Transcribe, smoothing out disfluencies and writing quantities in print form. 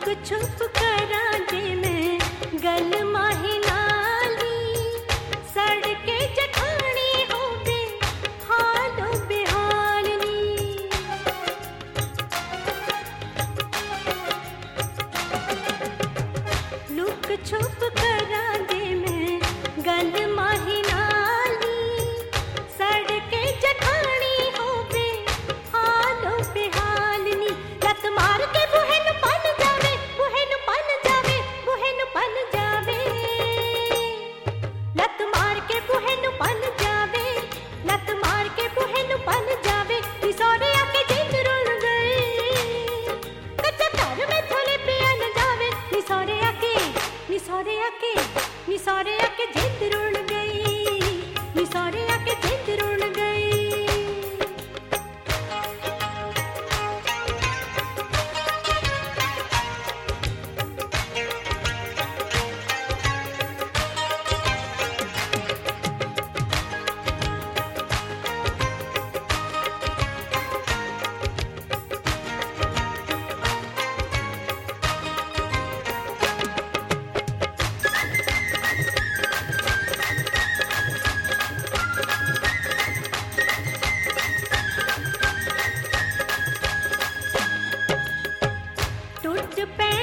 छुप करा जे मैं गल माही नाली सड़के जठानी होवे हालो बेहाल नी। लुक छुप करा जे मैं गल माही नाली सड़के जठानी होवे हालो बेहाल नी। लत मार के बुहे नु पन जावे बुहे नु पन जावे बुहे नु पन जावे। लत मार के बुहे नु पन जावे लत मार के बुहे नु पन जावे। निसोरे आके जिंद रुल गई कच्चा घर में थोले पिया न जावे। निसोरे आके निसोरे आके निसोरे आके जिंद रुल गई निसोरे आके जिंद रुल गई। टूट पे